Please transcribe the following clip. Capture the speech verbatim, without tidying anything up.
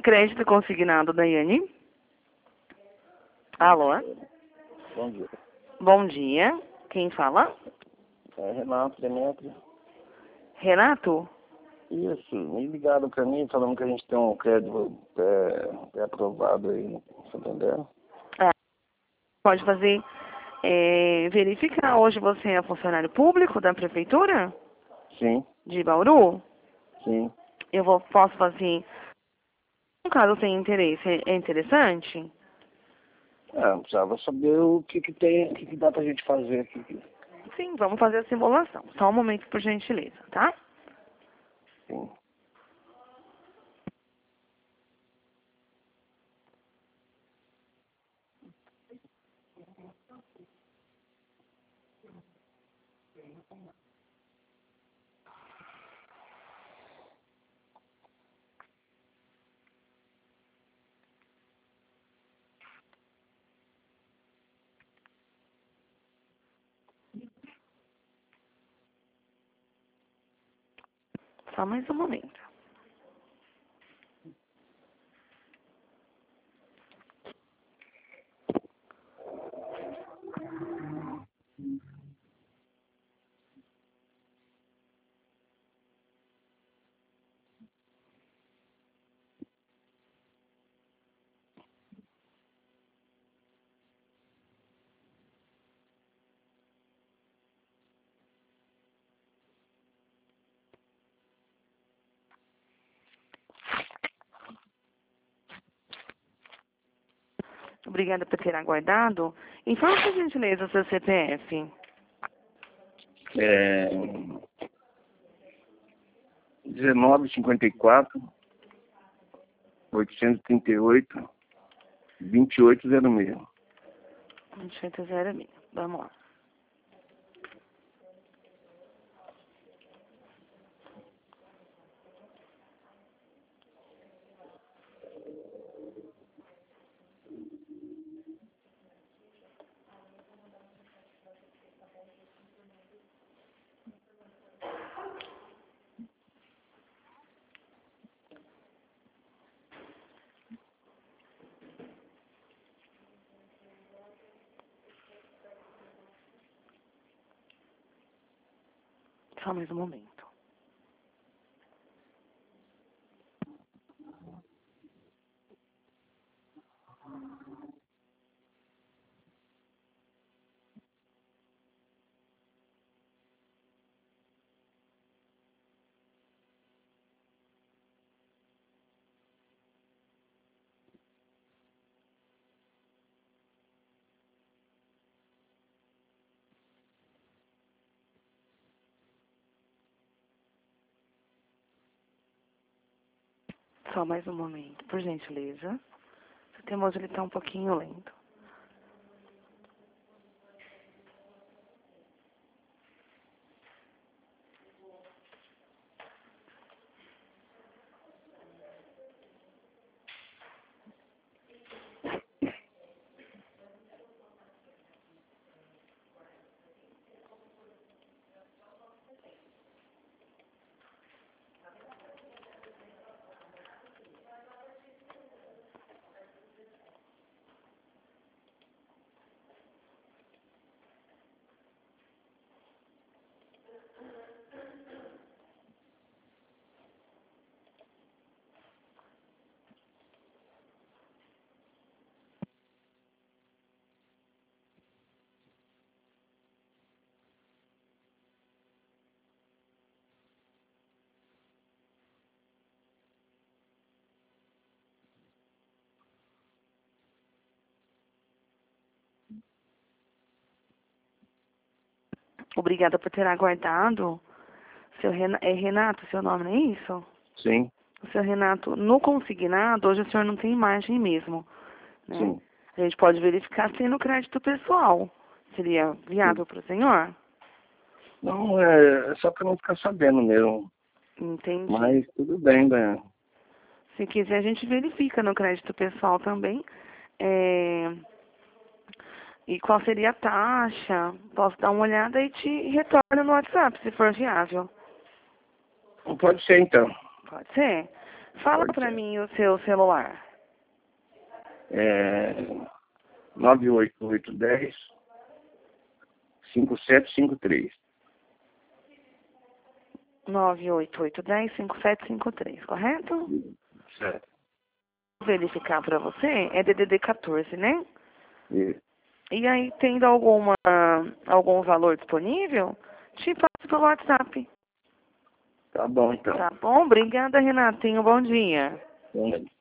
Crédito consignado, Daiane. Alô? Bom dia. Bom dia. Quem fala? É Renato Demetrio. Renato? Isso, me ligaram pra mim falando que a gente tem um crédito é, é aprovado aí no Santander. É, pode fazer, é, verificar. Hoje você é funcionário público da prefeitura? Sim, De Bauru? sim. Eu vou, posso fazer, no caso tem interesse, é interessante? É, precisava saber o que que tem, o que que dá pra gente fazer aqui. Sim, vamos fazer a simulação. Só um momento, por gentileza, tá? Sim. Só mais um momento. Obrigada por ter aguardado. Informe, por gentileza, o seu C P F. É, dezenove cinquenta e quatro, oitocentos e trinta e oito, vinte e oito zero seis. vinte e oito zero seis. Vamos lá. Só mais um momento. Só mais um momento, por gentileza. O teimoso, ele tá um pouquinho lento. Obrigada por ter aguardado. Seu Ren... É Renato, seu nome, não é isso? Sim, O seu Renato, no consignado, hoje o senhor não tem margem mesmo, né? sim, A gente pode verificar se no crédito pessoal. Seria viável sim. para o senhor? Não, é, é só pra não ficar sabendo mesmo. Entendi. Mas tudo bem, né? Se quiser, a gente verifica no crédito pessoal também. É... E qual seria a taxa? Posso dar uma olhada e te retorno no WhatsApp, se for viável. Não pode ser então. Pode ser? Fala Pode para ser. mim o seu celular. É nove oito oito um zero cinco sete cinco três. nove oito oito um zero cinco sete cinco três, correto? Certo. Vou verificar para você, é D D D quatorze, né? E, E aí, tendo alguma, algum valor disponível, te passo pelo WhatsApp. tá bom, então. Tá bom? Obrigada, Renatinho. Bom dia. Então,